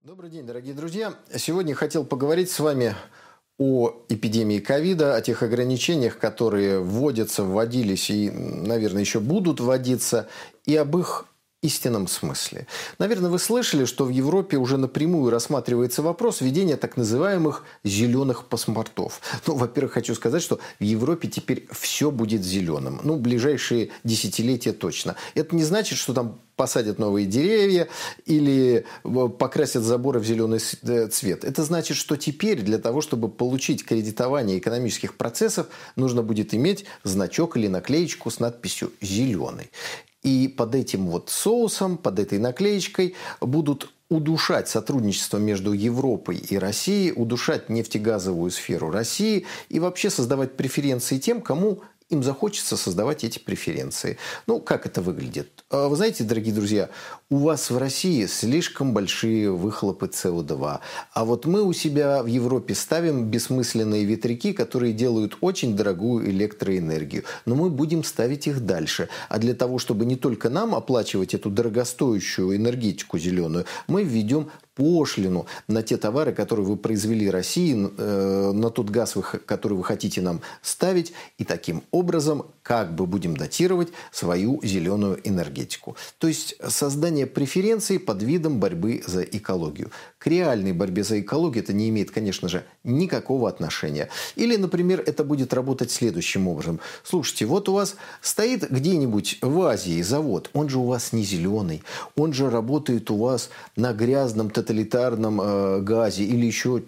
Добрый день, дорогие друзья. Сегодня хотел поговорить с вами о эпидемии ковида, о тех ограничениях, которые вводятся, вводились и, наверное, еще будут вводиться, и об их истинном смысле. Наверное, вы слышали, что в Европе уже напрямую рассматривается вопрос введения так называемых зеленых паспортов. Во-первых, хочу сказать, что в Европе теперь все будет зеленым. Ближайшие десятилетия точно. Это не значит, что там посадят новые деревья или покрасят заборы в зеленый цвет. Это значит, что теперь для того, чтобы получить кредитование экономических процессов, нужно будет иметь значок или наклеечку с надписью «зеленый». И под этим соусом, под этой наклеечкой будут удушать сотрудничество между Европой и Россией, удушать нефтегазовую сферу России и вообще создавать преференции тем, кому им захочется создавать эти преференции. Как это выглядит? Вы знаете, дорогие друзья, у вас в России слишком большие выхлопы СО2. А мы у себя в Европе ставим бессмысленные ветряки, которые делают очень дорогую электроэнергию. Но мы будем ставить их дальше. А для того, чтобы не только нам оплачивать эту дорогостоящую энергетику зеленую, мы введем пошлину на те товары, которые вы произвели в России, на тот газ, который вы хотите нам ставить. И таким образом будем датировать свою зеленую энергетику. То есть создание преференций под видом борьбы за экологию. К реальной борьбе за экологию это не имеет, конечно же, никакого отношения. Или, например, это будет работать следующим образом. Слушайте, у вас стоит где-нибудь в Азии завод, он же у вас не зеленый, он же работает у вас на грязном тоталитарном газе или еще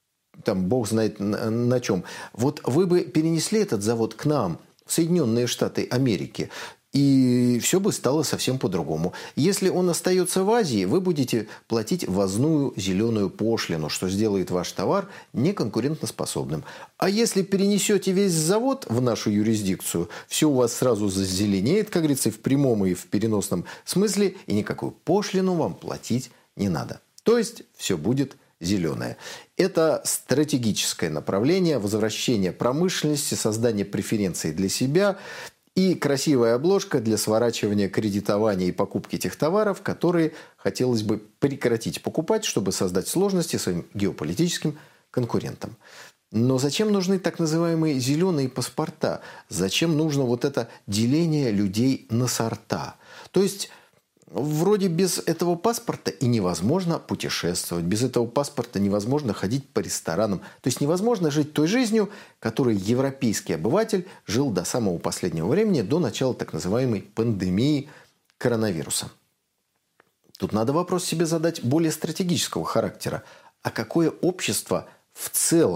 бог знает на чем. Вы бы перенесли этот завод к нам, в Соединенные Штаты Америки, и все бы стало совсем по-другому. Если он остается в Азии, вы будете платить ввозную зеленую пошлину, что сделает ваш товар неконкурентоспособным. А если перенесете весь завод в нашу юрисдикцию, все у вас сразу зазеленеет, как говорится, и в прямом, и в переносном смысле, и никакую пошлину вам платить не надо. То есть все будет зеленое. Это стратегическое направление возвращения промышленности, создания преференций для себя и красивая обложка для сворачивания кредитования и покупки тех товаров, которые хотелось бы прекратить покупать, чтобы создать сложности своим геополитическим конкурентам. Но зачем нужны так называемые зеленые паспорта? Зачем нужно это деление людей на сорта? То есть вроде без этого паспорта и невозможно путешествовать. Без этого паспорта невозможно ходить по ресторанам. То есть невозможно жить той жизнью, которой европейский обыватель жил до самого последнего времени, до начала так называемой пандемии коронавируса. Тут надо вопрос себе задать более стратегического характера. А какое общество в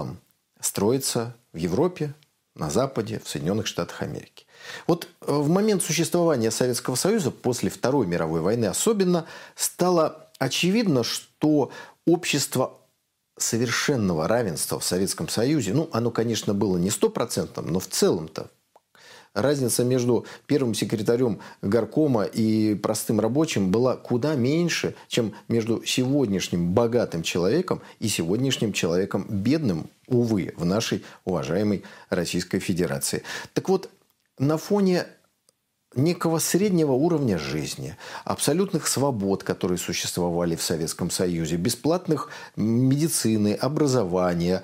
целом строится в Европе, на Западе, в Соединенных Штатах Америки? В момент существования Советского Союза, после Второй мировой войны особенно, стало очевидно, что общество совершенного равенства в Советском Союзе, оно, конечно, было не 100%, но в целом-то разница между первым секретарем горкома и простым рабочим была куда меньше, чем между сегодняшним богатым человеком и сегодняшним человеком бедным, увы, в нашей уважаемой Российской Федерации. На фоне некого среднего уровня жизни, абсолютных свобод, которые существовали в Советском Союзе, бесплатных медицины, образования,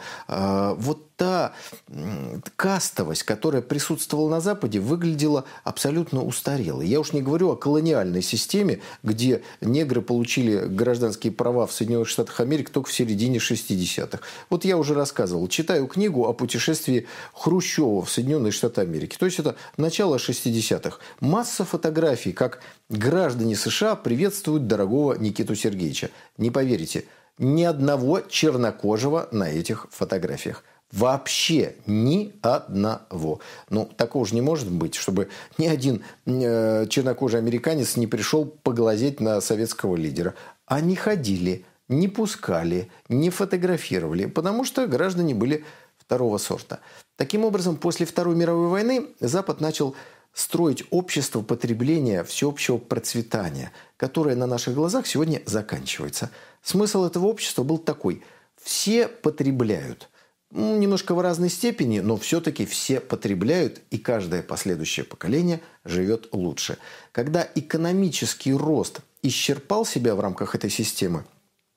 та кастовость, которая присутствовала на Западе, выглядела абсолютно устарелой. Я уж не говорю о колониальной системе, где негры получили гражданские права в Соединенных Штатах Америки только в середине 60-х. Я уже рассказывал, читаю книгу о путешествии Хрущева в Соединенные Штаты Америки. То есть это начало 60-х. Масса фотографий, как граждане США приветствуют дорогого Никиту Сергеевича. Не поверите, ни одного чернокожего на этих фотографиях. Вообще ни одного. Такого же не может быть, чтобы ни один чернокожий американец не пришел поглазеть на советского лидера. Они ходили, не пускали, не фотографировали, потому что граждане были второго сорта. Таким образом, после Второй мировой войны Запад начал строить общество потребления всеобщего процветания, которое на наших глазах сегодня заканчивается. Смысл этого общества был такой. Все потребляют. Немножко в разной степени, но все-таки все потребляют, и каждое последующее поколение живет лучше. Когда экономический рост исчерпал себя в рамках этой системы,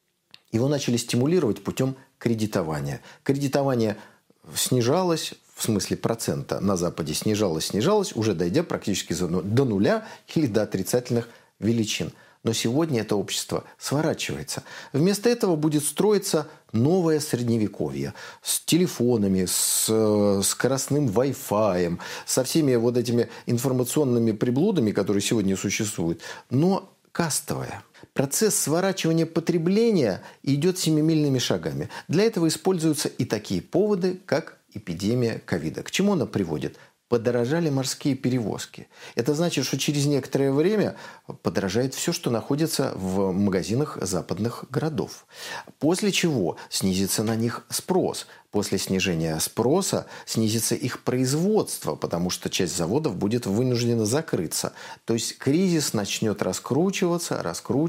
Его начали стимулировать путем кредитования. Кредитование снижалось, в смысле процента на Западе снижалось, уже дойдя практически до нуля или до отрицательных величин. Но сегодня это общество сворачивается. Вместо этого будет строиться новое средневековье с телефонами, с скоростным Wi-Fi, со всеми вот этими информационными приблудами, которые сегодня существуют, но кастовое. Процесс сворачивания потребления идет семимильными шагами. Для этого используются и такие поводы, как эпидемия ковида. К чему она приводит? Подорожали морские перевозки. Это значит, что через некоторое время подорожает все, что находится в магазинах западных городов. После чего снизится на них спрос. После снижения спроса снизится их производство, потому что часть заводов будет вынуждена закрыться. То есть кризис начнет раскручиваться.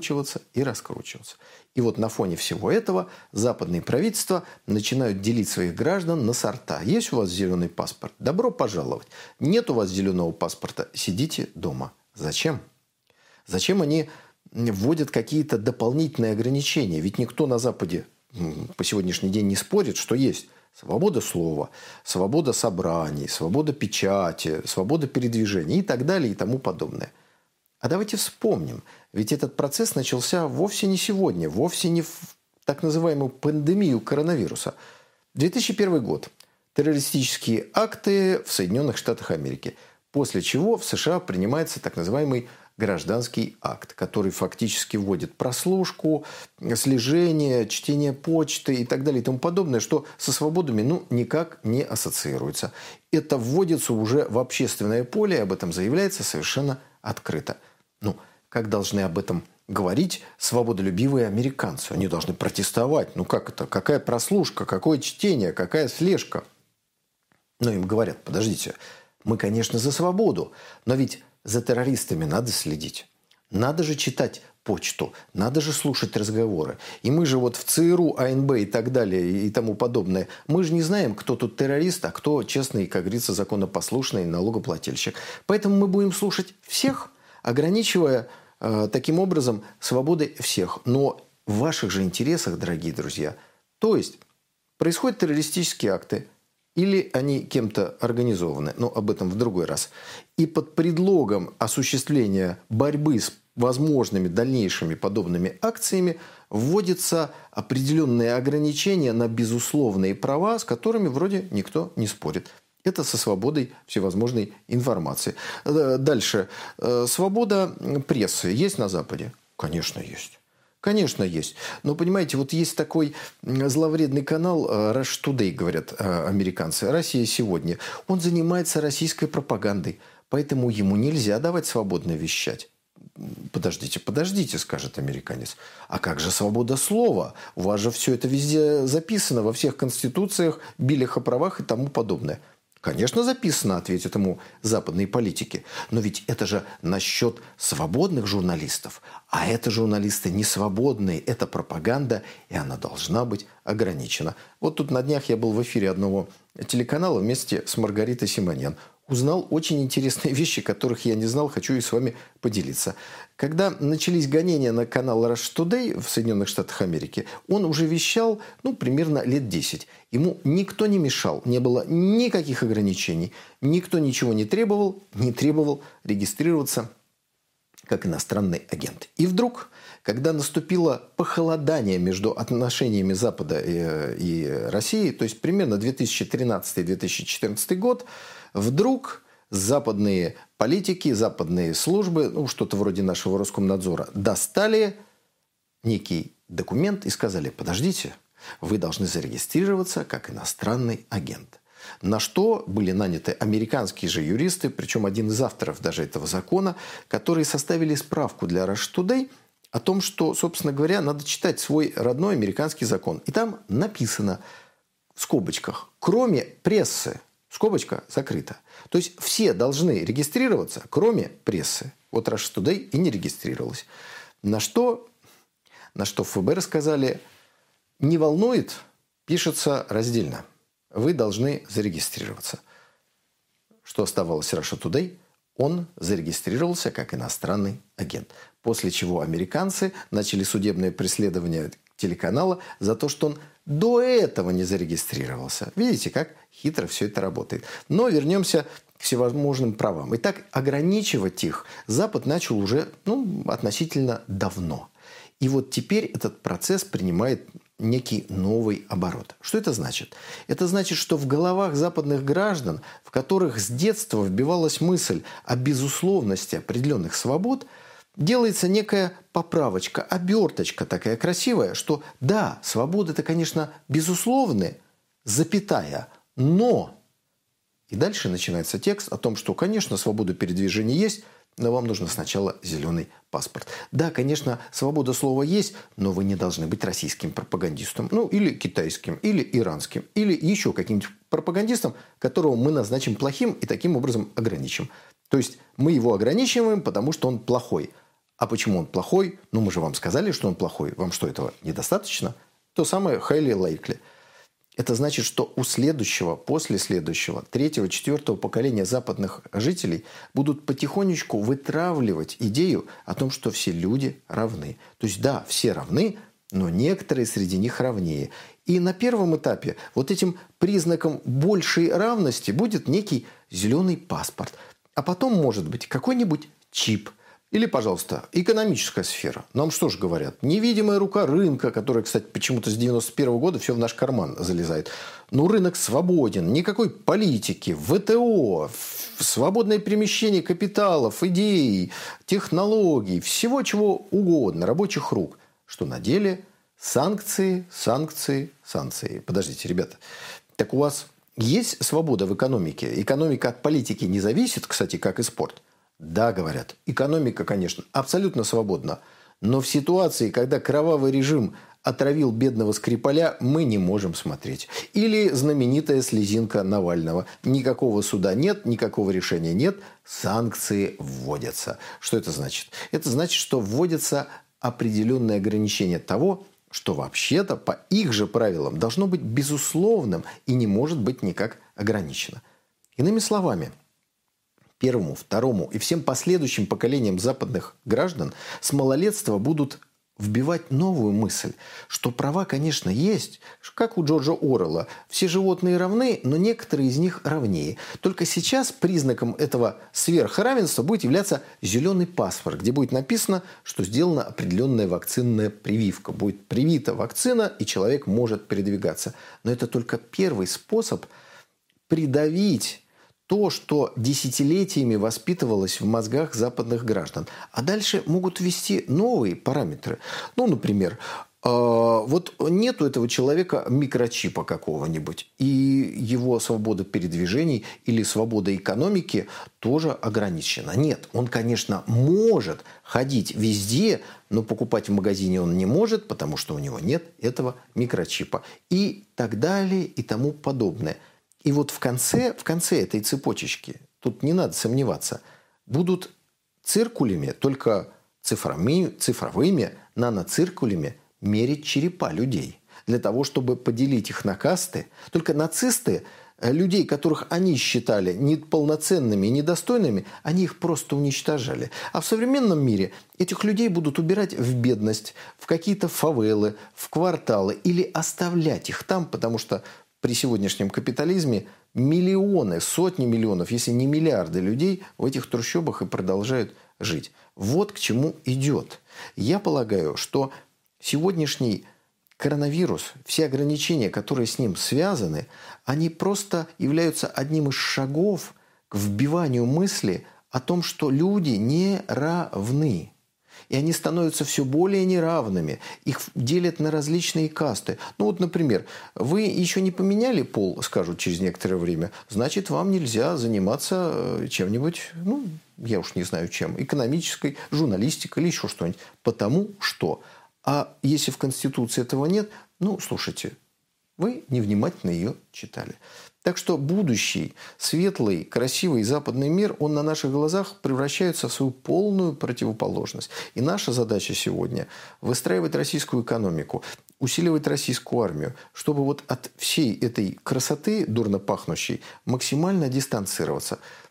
И вот на фоне всего этого западные правительства начинают делить своих граждан на сорта. Есть у вас зеленый паспорт? Добро пожаловать. Нет у вас зеленого паспорта? Сидите дома. Зачем? Зачем они вводят какие-то дополнительные ограничения? Ведь никто на Западе по сегодняшний день не спорит, что есть свобода слова, свобода собраний, свобода печати, свобода передвижения и так далее и тому подобное. А давайте вспомним, ведь этот процесс начался вовсе не сегодня, вовсе не в так называемую пандемию коронавируса. 2001 год. Террористические акты в Соединенных Штатах Америки. После чего в США принимается так называемый гражданский акт, который фактически вводит прослушку, слежение, чтение почты и так далее и тому подобное, что со свободами никак не ассоциируется. Это вводится уже в общественное поле, и об этом заявляется совершенно открыто. Как должны об этом говорить свободолюбивые американцы? Они должны протестовать. Как это? Какая прослушка? Какое чтение? Какая слежка? Но им говорят, подождите, мы, конечно, за свободу, но ведь за террористами надо следить. Надо же читать почту, надо же слушать разговоры. И мы же в ЦРУ, АНБ и так далее и тому подобное, мы же не знаем, кто тут террорист, а кто честный, как говорится, законопослушный налогоплательщик. Поэтому мы будем слушать всех, ограничивая таким образом свободы всех. Но в ваших же интересах, дорогие друзья, то есть происходят террористические акты, или они кем-то организованы, но об этом в другой раз. И под предлогом осуществления борьбы с возможными дальнейшими подобными акциями вводятся определенные ограничения на безусловные права, с которыми вроде никто не спорит. Это со свободой всевозможной информации. Дальше. Свобода прессы есть на Западе? Конечно, есть. Конечно, есть. Но, понимаете, есть такой зловредный канал Rush Today, говорят американцы, «Россия сегодня». Он занимается российской пропагандой, поэтому ему нельзя давать свободно вещать. Подождите, скажет американец. А как же свобода слова? У вас же все это везде записано, во всех конституциях, биллях о правах и тому подобное. Конечно, записано, ответят ему западные политики. Но ведь это же насчет свободных журналистов. А это журналисты не свободные. Это пропаганда, и она должна быть ограничена. Тут на днях я был в эфире одного телеканала вместе с Маргаритой Симонян. Узнал очень интересные вещи, которых я не знал, хочу и с вами поделиться. Когда начались гонения на канал Rush Today в Соединенных Штатах Америки, он уже вещал примерно лет 10. Ему никто не мешал, не было никаких ограничений, никто ничего не требовал регистрироваться как иностранный агент. И вдруг, когда наступило похолодание между отношениями Запада и России, то есть примерно 2013-2014 год, вдруг западные политики, западные службы, что-то вроде нашего Роскомнадзора, достали некий документ и сказали: подождите, вы должны зарегистрироваться как иностранный агент. На что были наняты американские же юристы, причем один из авторов даже этого закона, которые составили справку для Rush Today о том, что, собственно говоря, надо читать свой родной американский закон. И там написано в скобочках: кроме прессы. Скобочка закрыта. То есть все должны регистрироваться, кроме прессы. Rush Today и не регистрировалась. На что в ФБР сказали: не волнует, пишется раздельно. Вы должны зарегистрироваться. Что оставалось Russia Today? Он зарегистрировался как иностранный агент. После чего американцы начали судебное преследование телеканала за то, что он до этого не зарегистрировался. Видите, как хитро все это работает. Но вернемся к всевозможным правам. Итак, ограничивать их Запад начал уже относительно давно. И вот теперь этот процесс принимает некий новый оборот. Что это значит? Это значит, что в головах западных граждан, в которых с детства вбивалась мысль о безусловности определенных свобод, делается некая поправочка, оберточка такая красивая, что да, свободы-то, конечно, безусловны, запятая, но... И дальше начинается текст о том, что, конечно, свобода передвижения есть, но вам нужно сначала зеленый паспорт. Да, конечно, свобода слова есть, но вы не должны быть российским пропагандистом. Или китайским, или иранским, или еще каким-нибудь пропагандистом, которого мы назначим плохим и таким образом ограничим. То есть мы его ограничиваем, потому что он плохой. А почему он плохой? Мы же вам сказали, что он плохой. Вам что, этого недостаточно? То самое highly likely. Это значит, что у следующего, после следующего, третьего, четвертого поколения западных жителей будут потихонечку вытравливать идею о том, что все люди равны. То есть, да, все равны, но некоторые среди них равнее. И на первом этапе вот этим признаком большей равности будет некий зеленый паспорт. А потом, может быть, какой-нибудь чип. Или, пожалуйста, экономическая сфера. Нам что же говорят? Невидимая рука рынка, которая, кстати, почему-то с 91 года все в наш карман залезает. Рынок свободен, никакой политики, ВТО, свободное перемещение капиталов, идей, технологий, всего чего угодно, рабочих рук. Что на деле санкции, санкции, санкции. Подождите, ребята, так у вас есть свобода в экономике? Экономика от политики не зависит, кстати, как и спорт. Да, говорят, экономика, конечно, абсолютно свободна. Но в ситуации, когда кровавый режим отравил бедного Скрипаля, мы не можем смотреть. Или знаменитая слезинка Навального. Никакого суда нет, никакого решения нет, санкции вводятся. Что это значит? Это значит, что вводятся определенные ограничения того, что вообще-то по их же правилам должно быть безусловным и не может быть никак ограничено. Иными словами, первому, второму и всем последующим поколениям западных граждан с малолетства будут вбивать новую мысль, что права, конечно, есть, как у Джорджа Оруэлла. Все животные равны, но некоторые из них равнее. Только сейчас признаком этого сверхравенства будет являться зеленый паспорт, где будет написано, что сделана определенная вакцинная прививка. Будет привита вакцина, и человек может передвигаться. Но это только первый способ придавить то, что десятилетиями воспитывалось в мозгах западных граждан. А дальше могут ввести новые параметры. Например, вот нет у этого человека микрочипа какого-нибудь, и его свобода передвижений или свобода экономики тоже ограничена. Нет, он, конечно, может ходить везде, но покупать в магазине он не может, потому что у него нет этого микрочипа. И так далее, и тому подобное. И вот в конце этой цепочечки, тут не надо сомневаться, будут циркулями, только цифровыми наноциркулями мерить черепа людей. Для того, чтобы поделить их на касты. Только нацисты, людей, которых они считали неполноценными и недостойными, они их просто уничтожали. А в современном мире этих людей будут убирать в бедность, в какие-то фавелы, в кварталы или оставлять их там, потому что при сегодняшнем капитализме миллионы, сотни миллионов, если не миллиарды людей в этих трущобах и продолжают жить. Вот к чему идет. Я полагаю, что сегодняшний коронавирус, все ограничения, которые с ним связаны, они просто являются одним из шагов к вбиванию мысли о том, что люди не равны. И они становятся все более неравными. Их делят на различные касты. Например, вы еще не поменяли пол, скажут через некоторое время, значит, вам нельзя заниматься чем-нибудь, я уж не знаю чем, экономической, журналистикой или еще что-нибудь. Потому что. А если в Конституции этого нет, слушайте, вы невнимательно ее читали. Так что будущий, светлый, красивый западный мир, он на наших глазах превращается в свою полную противоположность. И наша задача сегодня – выстраивать российскую экономику, усиливать российскую армию, чтобы вот от всей этой красоты, дурно пахнущей, максимально дистанцироваться.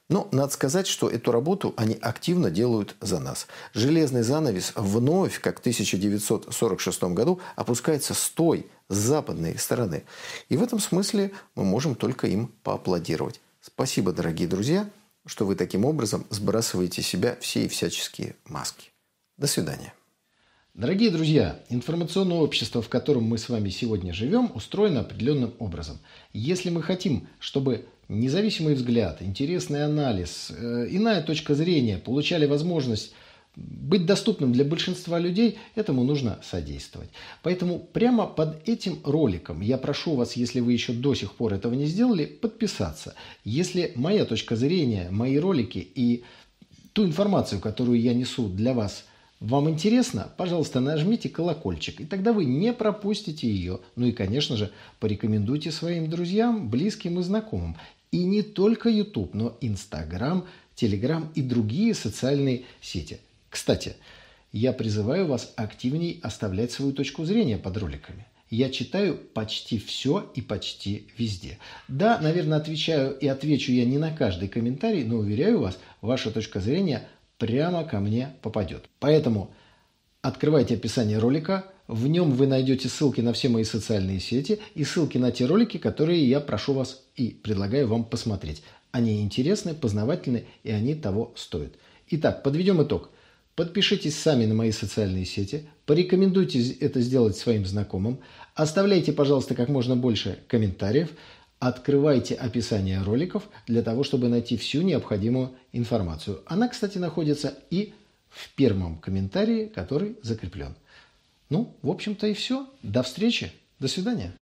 Но надо сказать, что эту работу они активно делают за нас. Железный занавес вновь, как в 1946 году, опускается с той, с западной стороны. И в этом смысле мы можем только им поаплодировать. Спасибо, дорогие друзья, что вы таким образом сбрасываете с себя все и всяческие маски. До свидания. Дорогие друзья, информационное общество, в котором мы с вами сегодня живем, устроено определенным образом. Если мы хотим, чтобы независимый взгляд, интересный анализ, иная точка зрения получали возможность быть доступным для большинства людей, этому нужно содействовать. Поэтому прямо под этим роликом я прошу вас, если вы еще до сих пор этого не сделали, подписаться. Если моя точка зрения, мои ролики и ту информацию, которую я несу для вас, вам интересно, пожалуйста, нажмите колокольчик, и тогда вы не пропустите ее. Ну и, конечно же, порекомендуйте своим друзьям, близким и знакомым. И не только YouTube, но Instagram, Telegram и другие социальные сети. Кстати, я призываю вас активней оставлять свою точку зрения под роликами. Я читаю почти все и почти везде. Да, наверное, отвечаю и отвечу я не на каждый комментарий, но уверяю вас, ваша точка зрения прямо ко мне попадет. Поэтому открывайте описание ролика, в нем вы найдете ссылки на все мои социальные сети и ссылки на те ролики, которые я прошу вас и предлагаю вам посмотреть. Они интересны, познавательны и они того стоят. Итак, подведем итог. Подпишитесь сами на мои социальные сети, порекомендуйте это сделать своим знакомым, оставляйте, пожалуйста, как можно больше комментариев, открывайте описание роликов для того, чтобы найти всю необходимую информацию. Она, кстати, находится и в первом комментарии, который закреплен. Ну, в общем-то и все. До встречи. До свидания.